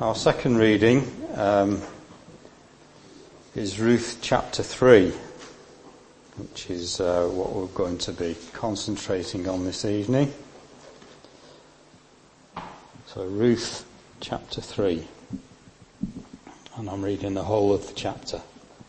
Our second reading is Ruth chapter 3, which is what we're going to be concentrating on this evening. So Ruth chapter 3, and I'm reading the whole of the chapter.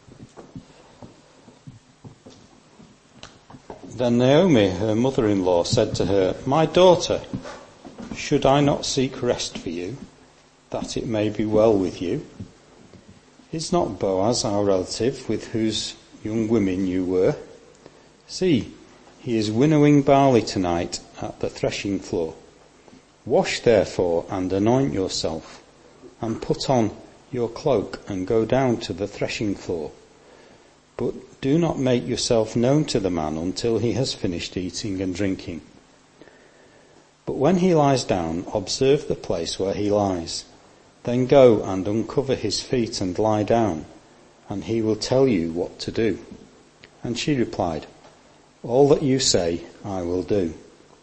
Then Naomi, her mother-in-law, said to her, "My daughter, should I not seek rest for you, that it may be well with you? Is not Boaz our relative, with whose young women you were? See, he is winnowing barley tonight at the threshing floor. Wash therefore and anoint yourself, and put on your cloak and go down to the threshing floor. But do not make yourself known to the man until he has finished eating and drinking. But when he lies down, observe the place where he lies. Then go and uncover his feet and lie down, and he will tell you what to do." And she replied, "All that you say I will do."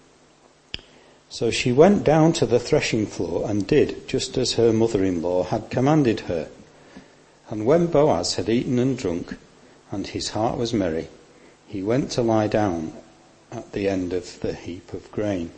So she went down to the threshing floor and did just as her mother-in-law had commanded her. And when Boaz had eaten and drunk, and his heart was merry, he went to lie down at the end of the heap of grain.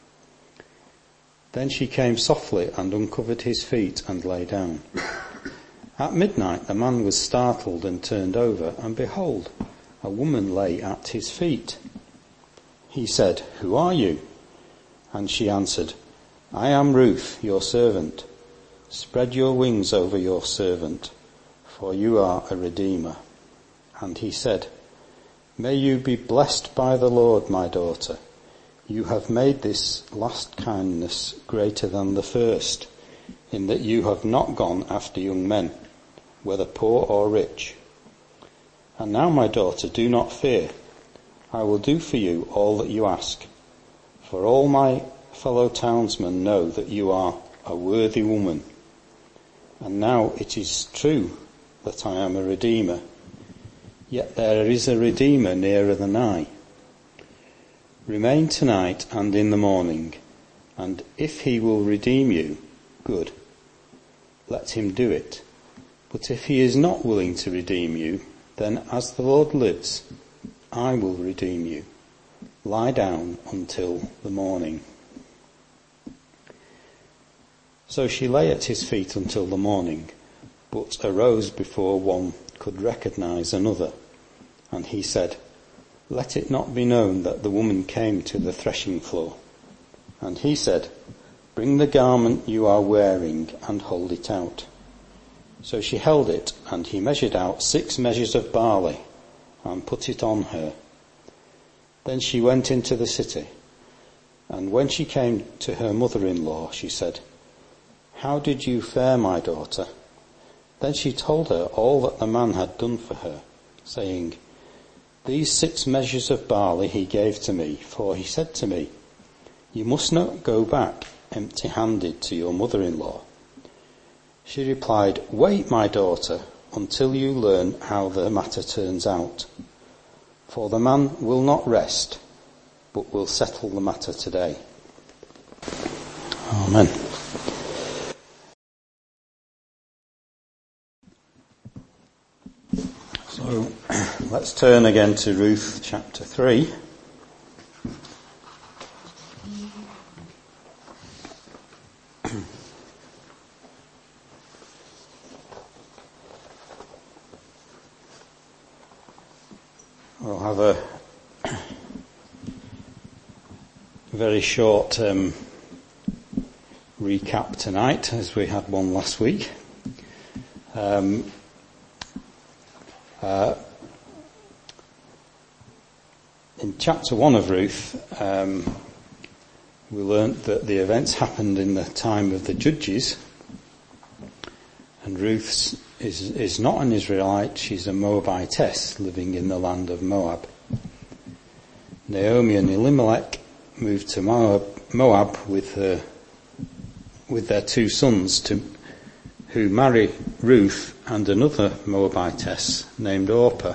Then she came softly and uncovered his feet and lay down. At midnight the man was startled and turned over, and behold, a woman lay at his feet. He said, "Who are you?" And she answered, "I am Ruth, your servant. Spread your wings over your servant, for you are a redeemer." And he said, "May you be blessed by the Lord, my daughter. You have made this last kindness greater than the first, in that you have not gone after young men, whether poor or rich. And now, my daughter, do not fear. I will do for you all that you ask. For all my fellow townsmen know that you are a worthy woman. And now it is true that I am a redeemer. Yet there is a redeemer nearer than I. Remain tonight and in the morning, and if he will redeem you, good. Let him do it. But if he is not willing to redeem you, then as the Lord lives, I will redeem you. Lie down until the morning." So she lay at his feet until the morning, but arose before one could recognize another. And he said, "Let it not be known that the woman came to the threshing floor." And he said, "Bring the garment you are wearing and hold it out." So she held it, and he measured out 6 measures of barley and put it on her. Then she went into the city, and when she came to her mother-in-law, she said, "How did you fare, my daughter?" Then she told her all that the man had done for her, saying, "These 6 measures of barley he gave to me, for he said to me, 'You must not go back empty-handed to your mother-in-law.'" She replied, "Wait, my daughter, until you learn how the matter turns out. For the man will not rest, but will settle the matter today." Amen. So let's turn again to Ruth chapter 3. We'll have a very short recap tonight, as we had one last week. In chapter 1 of Ruth, we learnt that the events happened in the time of the judges, and Ruth is not an Israelite, she's a Moabitess living in the land of Moab. Naomi and Elimelech moved to Moab with their 2 sons, who marry Ruth and another Moabitess named Orpah.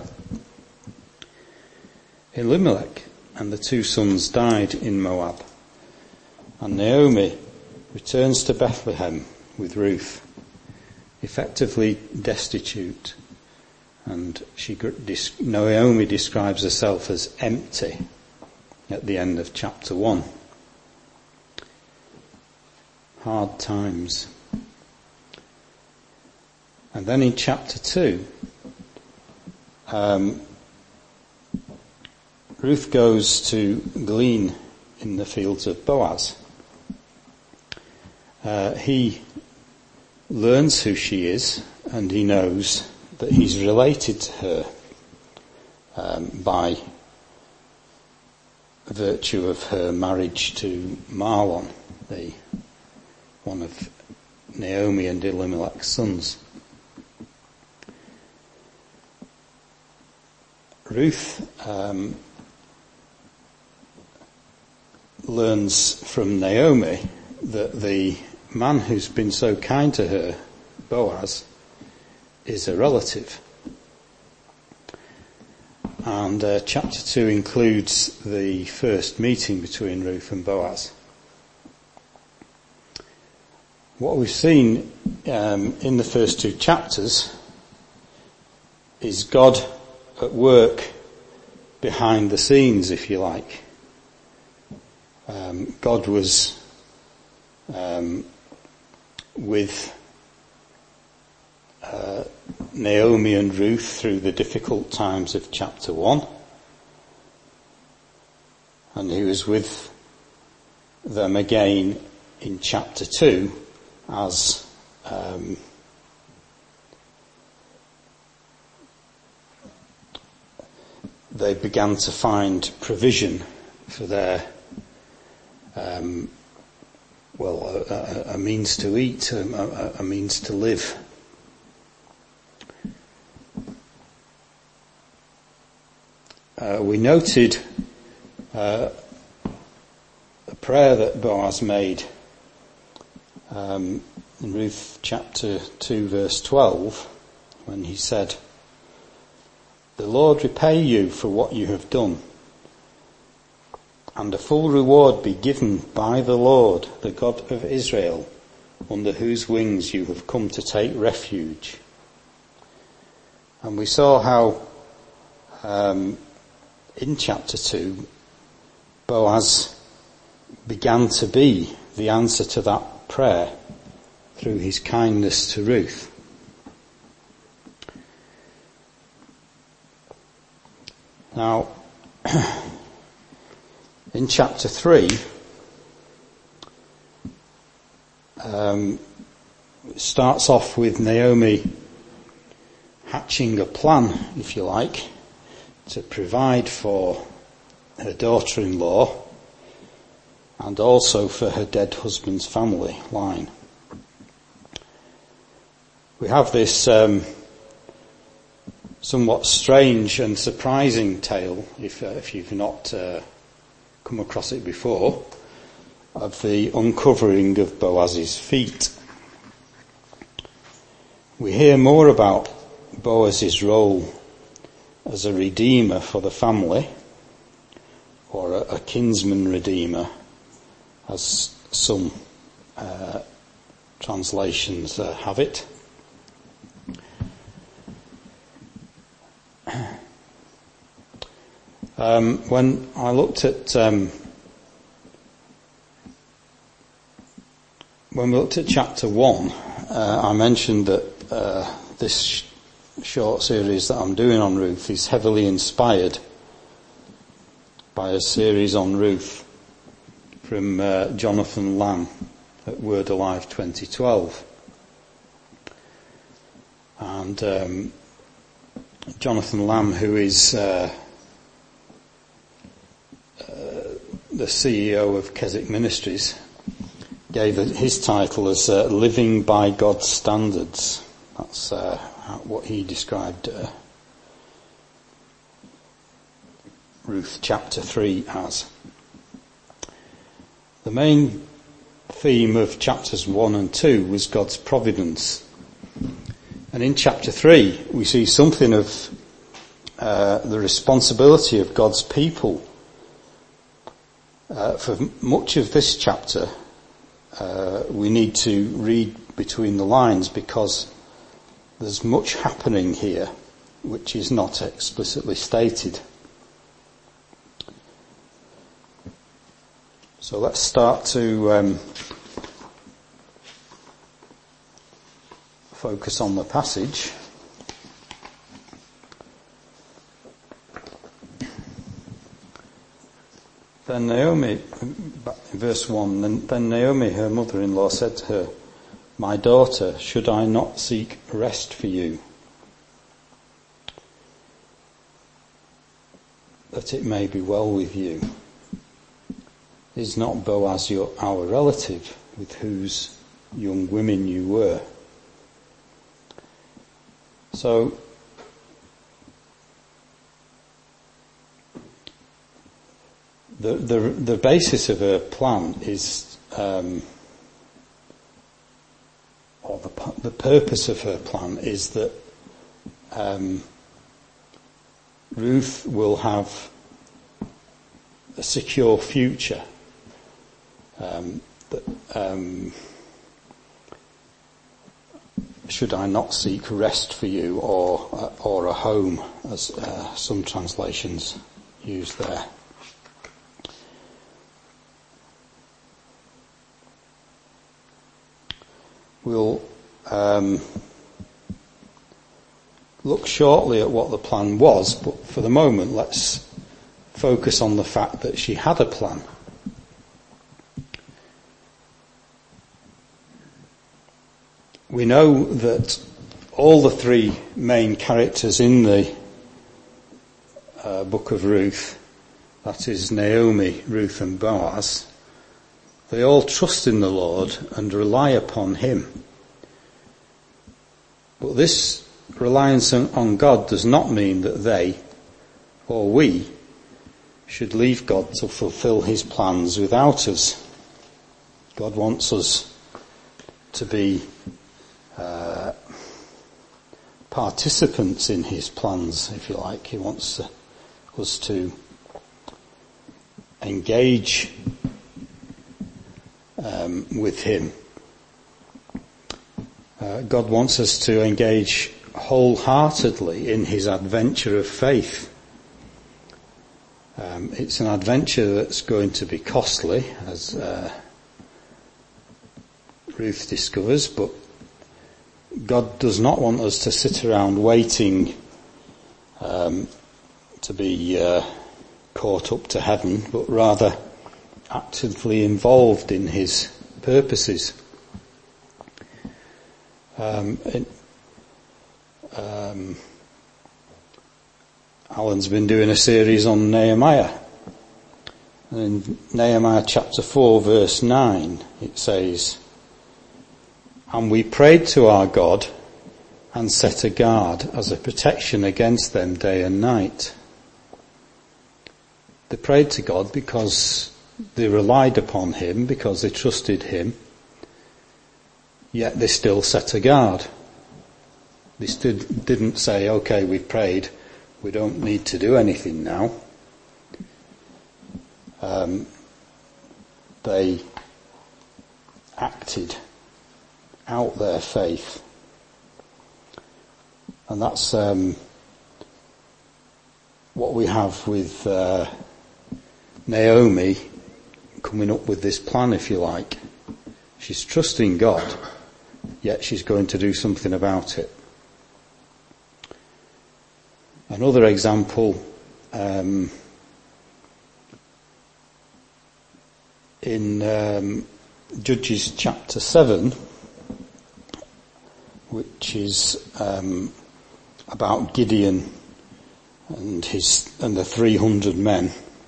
Elimelech and the 2 sons died in Moab, and Naomi returns to Bethlehem with Ruth, effectively destitute, and Naomi describes herself as empty at the end of chapter 1. Hard times. And then in chapter 2, Ruth goes to glean in the fields of Boaz. He learns who she is, and he knows that he's related to her by virtue of her marriage to Mahlon, one of Naomi and Elimelech's sons. Ruth learns from Naomi that the man who's been so kind to her, Boaz, is a relative. And chapter 2 includes the first meeting between Ruth and Boaz. What we've seen in the first 2 chapters is God at work behind the scenes, if you like. God was with Naomi and Ruth through the difficult times of chapter 1, and he was with them again in chapter 2 as they began to find provision for their a means to eat, a means to live. We noted a prayer that Boaz made in Ruth chapter 2 verse 12, when he said, "The Lord repay you for what you have done, and a full reward be given by the Lord, the God of Israel, under whose wings you have come to take refuge." And we saw how in chapter 2, Boaz began to be the answer to that prayer through his kindness to Ruth. Now, in chapter 3, it starts off with Naomi hatching a plan, if you like, to provide for her daughter-in-law and also for her dead husband's family line. We have this somewhat strange and surprising tale, if you've not come across it before, of the uncovering of Boaz's feet. We hear more about Boaz's role as a redeemer for the family, or a kinsman redeemer, as some translations have it. When I looked at when we looked at chapter 1, I mentioned that this short series that I'm doing on Ruth is heavily inspired by a series on Ruth from Jonathan Lamb at Word Alive 2012. And Jonathan Lamb, who is the CEO of Keswick Ministries, gave his title as Living by God's Standards. That's what he described Ruth chapter 3 as. The main theme of chapters 1 and 2 was God's providence. And in chapter 3 we see something of the responsibility of God's people. For much of this chapter we need to read between the lines, because there's much happening here which is not explicitly stated. So let's start to focus on the passage. Then Naomi, verse 1, then Naomi, her mother-in-law, said to her, "My daughter, should I not seek rest for you, that it may be well with you? Is not Boaz our relative, with whose young women you were?" So, the basis of her plan is, or the purpose of her plan is that Ruth will have a secure future. Should I not seek rest for you, or a home, as some translations use there. We'll look shortly at what the plan was, but for the moment let's focus on the fact that she had a plan. We know that all the three main characters in the book of Ruth, that is Naomi, Ruth and Boaz, they all trust in the Lord and rely upon him. But this reliance on God does not mean that they, or we, should leave God to fulfill his plans without us. God wants us to be participants in his plans, if you like. He wants us to engage with him. God wants us to engage wholeheartedly in his adventure of faith. It's an adventure that's going to be costly, as Ruth discovers, but God does not want us to sit around waiting to be caught up to heaven, but rather actively involved in his purposes. Alan's been doing a series on Nehemiah. And in Nehemiah chapter 4 verse 9 it says, "And we prayed to our God and set a guard as a protection against them day and night." They prayed to God because they relied upon him, because they trusted him, yet they still set a guard. They didn't say, "Okay, we've prayed, we don't need to do anything now." They acted out their faith. And that's what we have with Naomi coming up with this plan, if you like. She's trusting God, yet she's going to do something about it. Another example, in Judges chapter 7, which is about Gideon and the 300 men.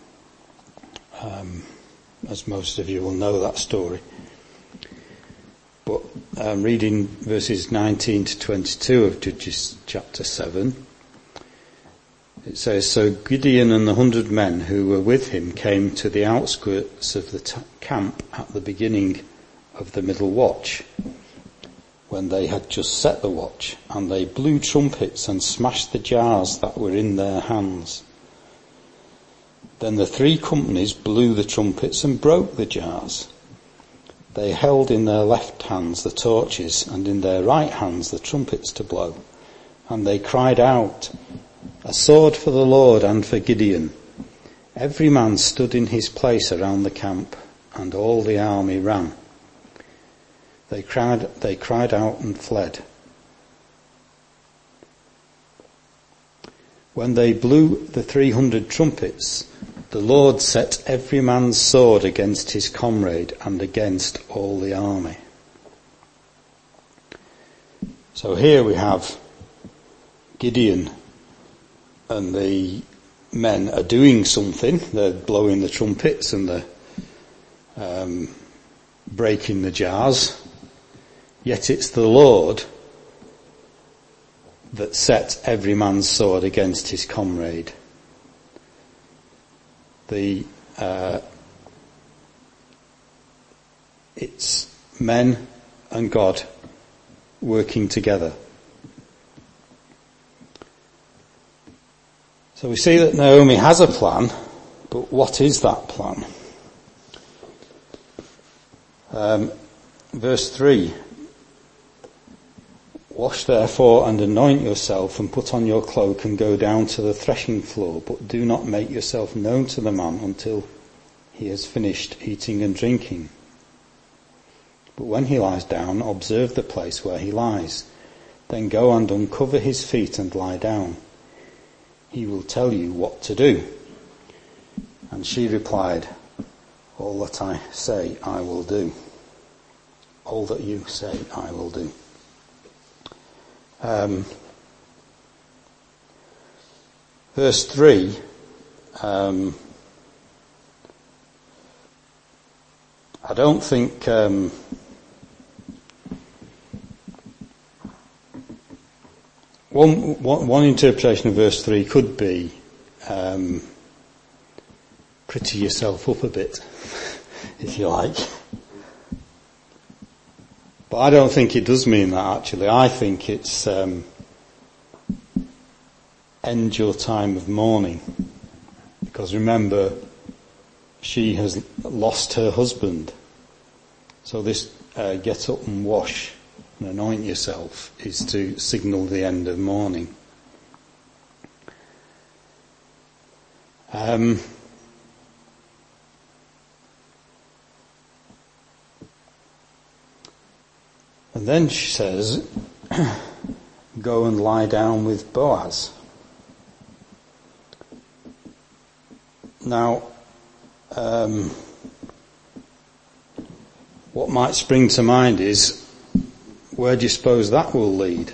As most of you will know that story. But reading verses 19 to 22 of Judges chapter 7, it says, "So Gideon and the 100 men who were with him came to the outskirts of the camp at the beginning of the middle watch, when they had just set the watch, and they blew trumpets and smashed the jars that were in their hands. Then the three companies blew the trumpets and broke the jars. They held in their left hands the torches, and in their right hands the trumpets to blow. And they cried out, "A sword for the Lord and for Gideon." Every man stood in his place around the camp, and all the army ran. They cried out and fled. When they blew the 300 trumpets, the Lord set every man's sword against his comrade and against all the army. So here we have Gideon and the men are doing something. They're blowing the trumpets and they're breaking the jars. Yet it's the Lord that set every man's sword against his comrade. It's men and God working together. So we see that Naomi has a plan, but what is that plan? Verse 3, "Wash therefore and anoint yourself and put on your cloak and go down to the threshing floor, but do not make yourself known to the man until he has finished eating and drinking. But when he lies down, observe the place where he lies. Then go and uncover his feet and lie down. He will tell you what to do." And she replied, "All that I say I will do." All that you say I will do. Verse 3, I don't think one interpretation of verse 3 could be pretty yourself up a bit, if you like. But I don't think it does mean that, actually. I think it's end your time of mourning. Because remember, she has lost her husband. So this get up and wash and anoint yourself is to signal the end of mourning. And then she says, go and lie down with Boaz. Now, what might spring to mind is, where do you suppose that will lead?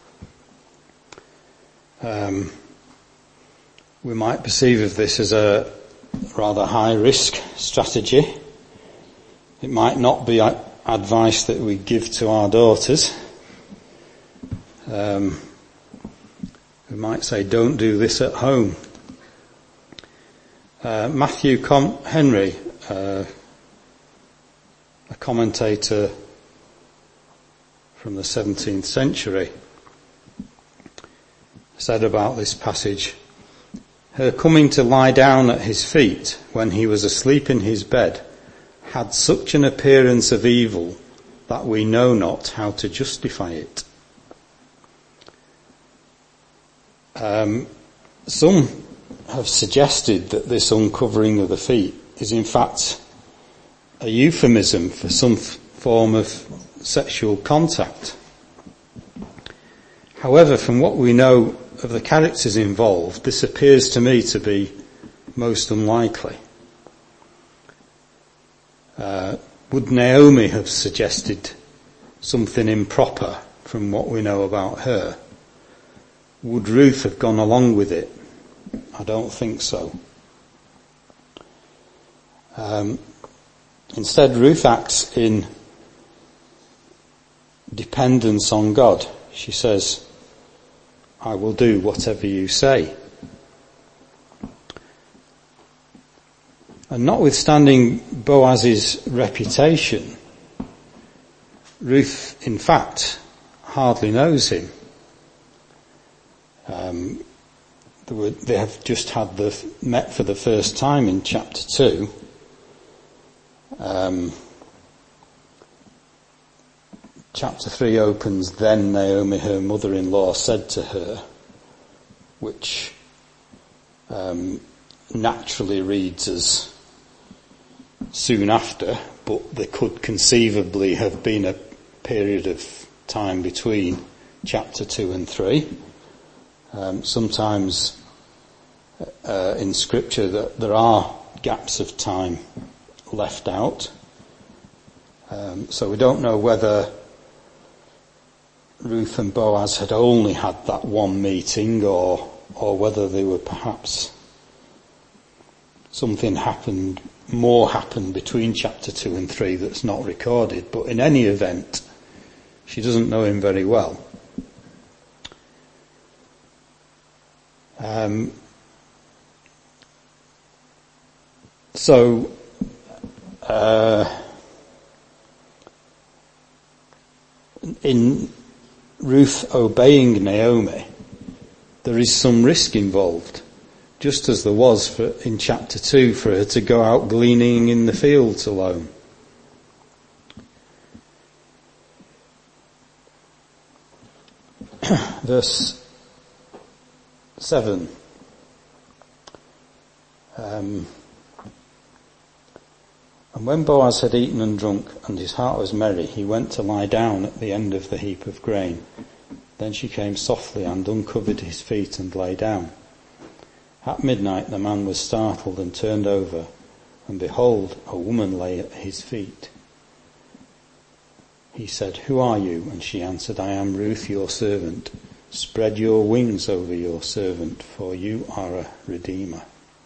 We might perceive of this as a rather high risk strategy. It might not be advice that we give to our daughters. We might say, don't do this at home. Matthew Henry, a commentator from the 17th century, said about this passage, her coming to lie down at his feet when he was asleep in his bed had such an appearance of evil that we know not how to justify it. Some have suggested that this uncovering of the feet is in fact a euphemism for some form of sexual contact. However, from what we know of the characters involved, this appears to me to be most unlikely. Would Naomi have suggested something improper from what we know about her? Would Ruth have gone along with it? I don't think so. Instead, Ruth acts in dependence on God. She says, I will do whatever you say. And notwithstanding Boaz's reputation, Ruth, in fact, hardly knows him. They have just met for the first time in chapter 2. chapter 3 opens, "Then Naomi, her mother-in-law, said to her," which naturally reads as soon after, but there could conceivably have been a period of time between chapter 2 and 3. Sometimes in scripture that there are gaps of time left out. So we don't know whether Ruth and Boaz had only had that one meeting or whether they were perhaps something more happened between chapter 2 and 3 that's not recorded. But in any event, she doesn't know him very well. In Ruth obeying Naomi, there is some risk involved, just as there was in chapter 2 for her to go out gleaning in the fields alone. Verse 7. And when Boaz had eaten and drunk, and his heart was merry, he went to lie down at the end of the heap of grain. Then she came softly and uncovered his feet and lay down. At midnight the man was startled and turned over, and behold, a woman lay at his feet. He said, "Who are you?" And she answered, "I am Ruth, your servant. Spread your wings over your servant, for you are a redeemer."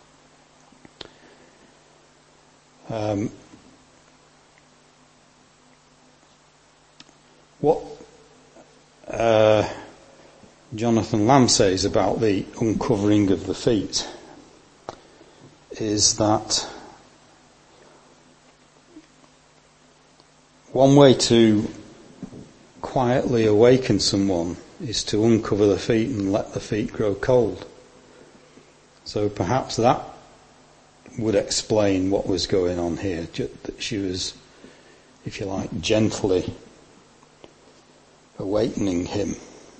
What Jonathan Lamb says about the uncovering of the feet is that one way to quietly awaken someone is to uncover the feet and let the feet grow cold. So perhaps that would explain what was going on here, that she was, if you like, gently awakening him.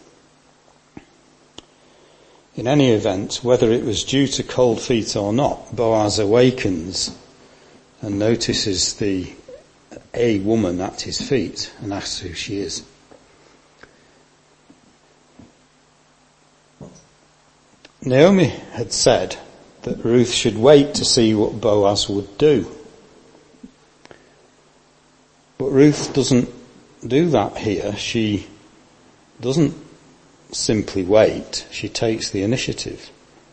In any event, whether it was due to cold feet or not, Boaz awakens and notices a woman at his feet and asks who she is. Naomi had said that Ruth should wait to see what Boaz would do. But Ruth doesn't do that here. She doesn't simply wait. She takes the initiative.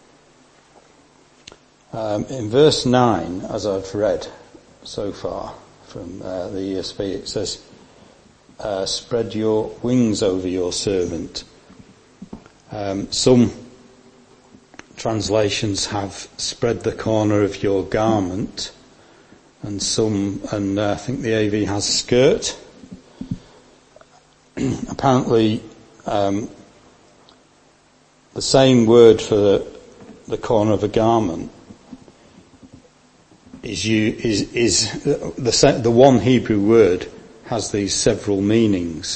In verse 9, as I've read so far from the ESV, it says, "Spread your wings over your servant." Some translations have "spread the corner of your garment," and I think the AV has "skirt." Apparently, the same word for the corner of a garment is the one Hebrew word has these several meanings.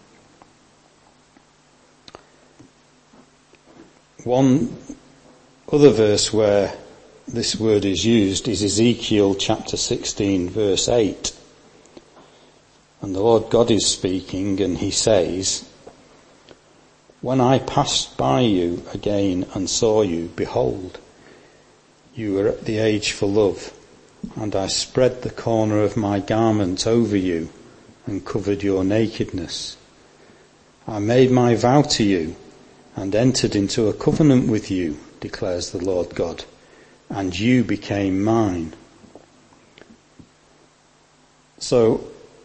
One other verse where this word is used is Ezekiel chapter 16 verse 8. And the Lord God is speaking, and he says, "When I passed by you again and saw you, behold, you were at the age for love, and I spread the corner of my garment over you and covered your nakedness. I made my vow to you and entered into a covenant with you, declares the Lord God, and you became mine." So,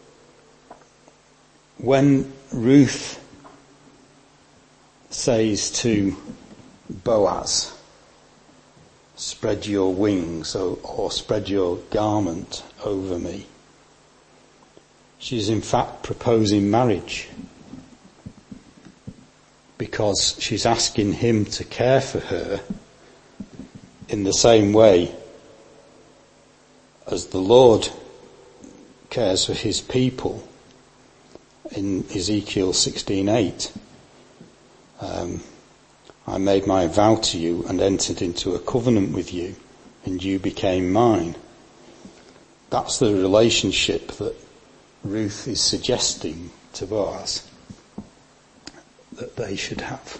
when Ruth says to Boaz, "Spread your wings," or "spread your garment over me," she's in fact proposing marriage, because she's asking him to care for her in the same way as the Lord cares for his people, in Ezekiel 16:8. I made my vow to you and entered into a covenant with you, and you became mine. That's the relationship that Ruth is suggesting to Boaz that they should have.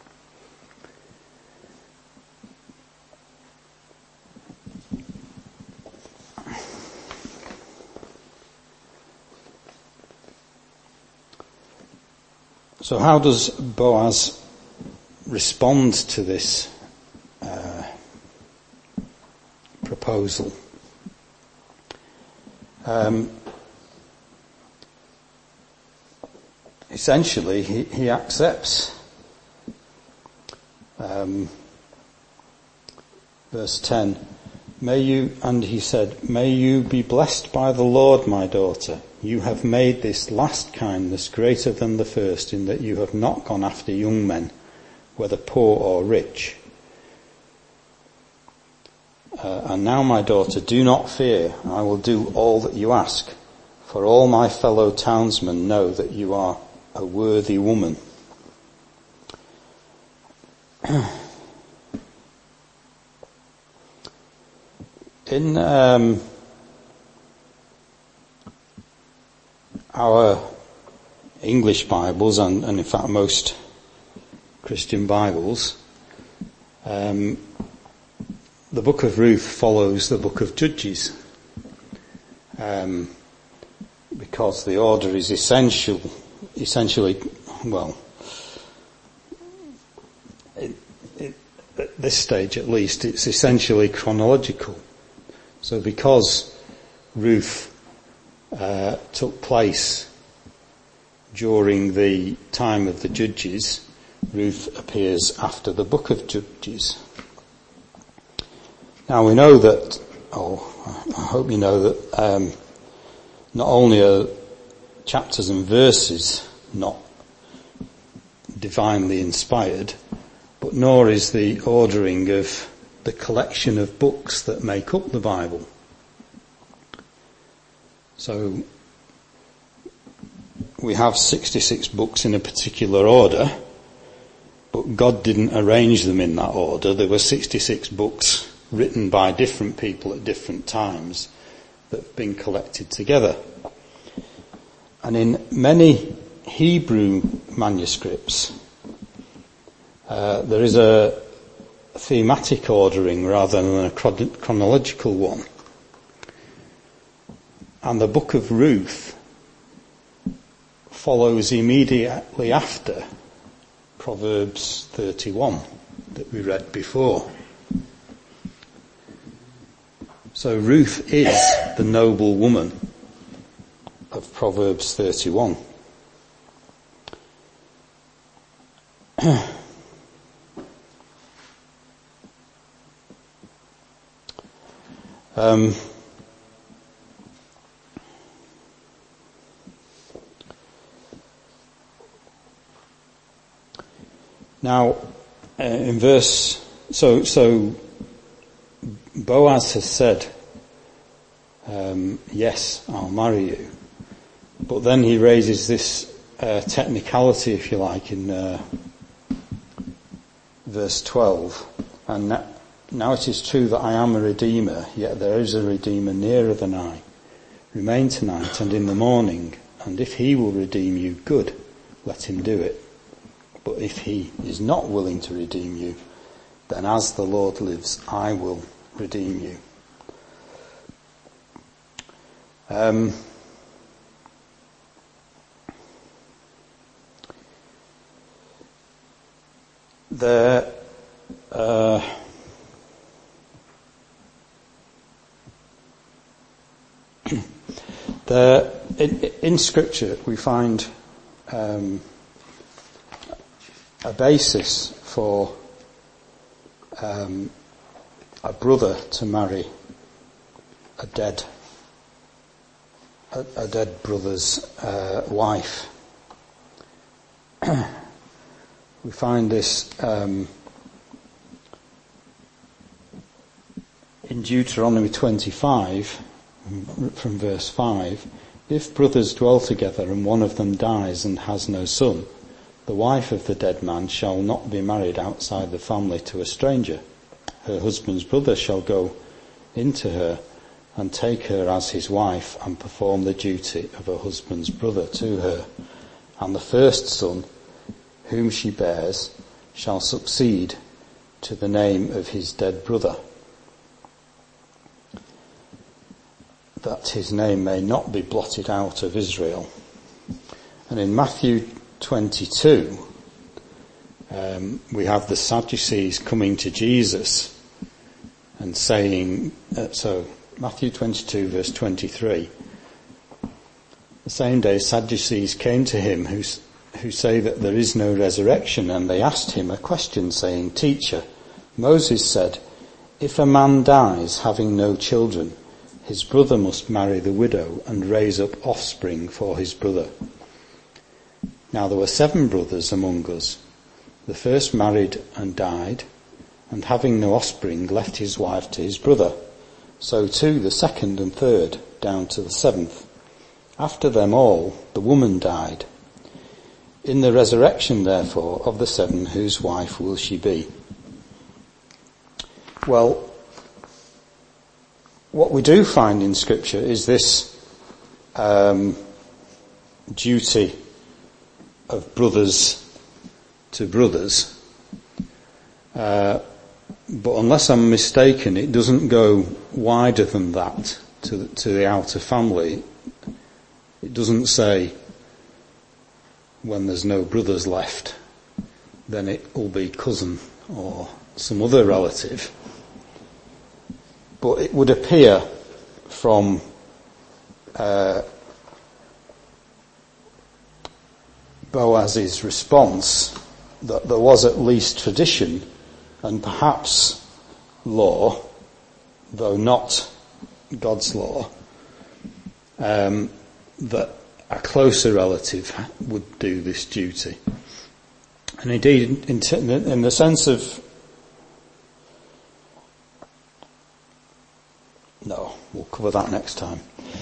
So how does Boaz respond to this proposal? Essentially, he accepts. Verse 10, he said, "May you be blessed by the Lord, my daughter. You have made this last kindness greater than the first, in that you have not gone after young men, whether poor or rich. And now, my daughter, do not fear. I will do all that you ask, for all my fellow townsmen know that you are a worthy woman." In our English Bibles, and in fact most Christian Bibles, the book of Ruth follows the book of Judges, because the order is essentially, well, at this stage at least, it's essentially chronological. So because Ruth took place during the time of the Judges, Ruth appears after the book of Judges. Now we know that, I hope you know that not only are chapters and verses not divinely inspired, but nor is the ordering of the collection of books that make up the Bible. So we have 66 books in a particular order, but God didn't arrange them in that order. There were 66 books written by different people at different times that have been collected together. And in many Hebrew manuscripts, there is a thematic ordering rather than a chronological one. And the book of Ruth follows immediately after Proverbs 31 that we read before. So Ruth is the noble woman of Proverbs 31. Now, in verse, so Boaz has said, yes, I'll marry you. But then he raises this technicality, if you like, in verse 12. And now it is true that I am a redeemer, yet there is a redeemer nearer than I. Remain tonight and in the morning, and if he will redeem you, good, let him do it. But if he is not willing to redeem you, then as the Lord lives, I will redeem you. In Scripture we find a basis for a brother to marry a dead brother's wife. We find this in Deuteronomy 25 from verse 5, If brothers dwell together and one of them dies and has no son, the wife of the dead man shall not be married outside the family to a stranger. Her husband's brother shall go into her and take her as his wife and perform the duty of a husband's brother to her. And the first son, whom she bears, shall succeed to the name of his dead brother, that his name may not be blotted out of Israel. And in Matthew 22, we have the Sadducees coming to Jesus and saying, so Matthew 22 verse 23, the same day Sadducees came to him who say that there is no resurrection, and they asked him a question saying, Teacher, Moses said, if a man dies having no children, his brother must marry the widow and raise up offspring for his brother. Now there were 7 brothers among us. The first married and died, and having no offspring left his wife to his brother. So too the second and third, down to the 7th. After them all, the woman died. In the resurrection, therefore, of the 7, whose wife will she be? Well, what we do find in Scripture is this duty of brothers to brothers. But unless I'm mistaken, it doesn't go wider than that to the outer family. It doesn't say when there's no brothers left, then it will be cousin or some other relative. But it would appear from Boaz's response that there was at least tradition and perhaps law, though not God's law, that a closer relative would do this duty. And indeed, in the sense of, no, we'll cover that next time.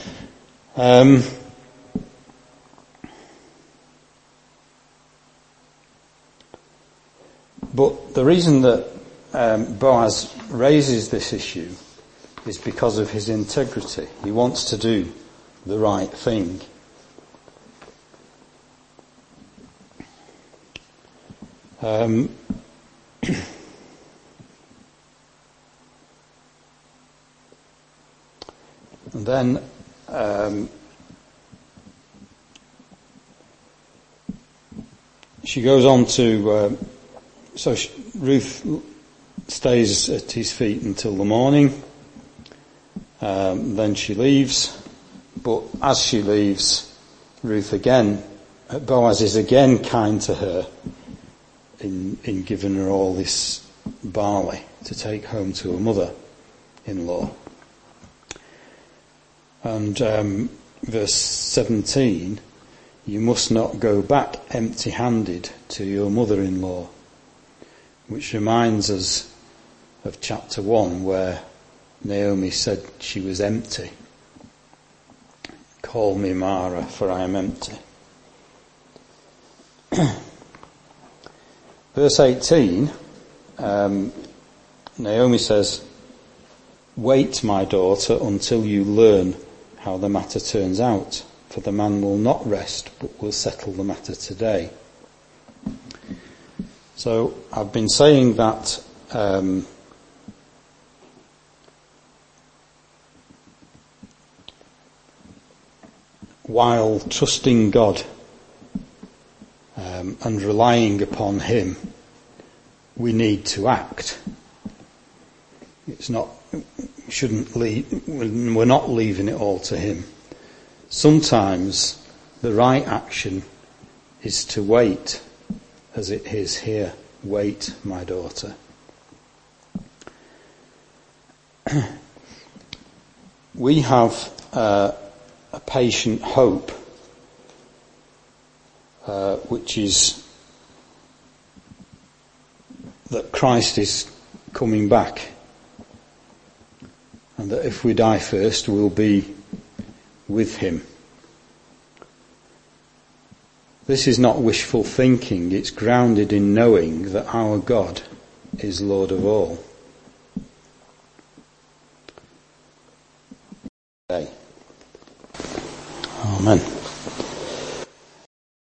But the reason that Boaz raises this issue is because of his integrity. He wants to do the right thing. And then she goes on to Ruth stays at his feet until the morning. Then she leaves, but as she leaves, Boaz is again kind to her in giving her all this barley to take home to her mother-in-law. And verse 17, you must not go back empty-handed to your mother-in-law, which reminds us of chapter 1 where Naomi said she was empty. Call me Mara, for I am empty. Verse 18, Naomi says, wait, my daughter, until you learn how the matter turns out, for the man will not rest, but will settle the matter today. So I've been saying that while trusting God and relying upon Him, we need to act. We're not leaving it all to Him. Sometimes the right action is to wait, as it is here. Wait, my daughter. We have a patient hope, which is that Christ is coming back, and that if we die first, we'll be with Him This is not wishful thinking, it's grounded in knowing that our God is Lord of all. Amen.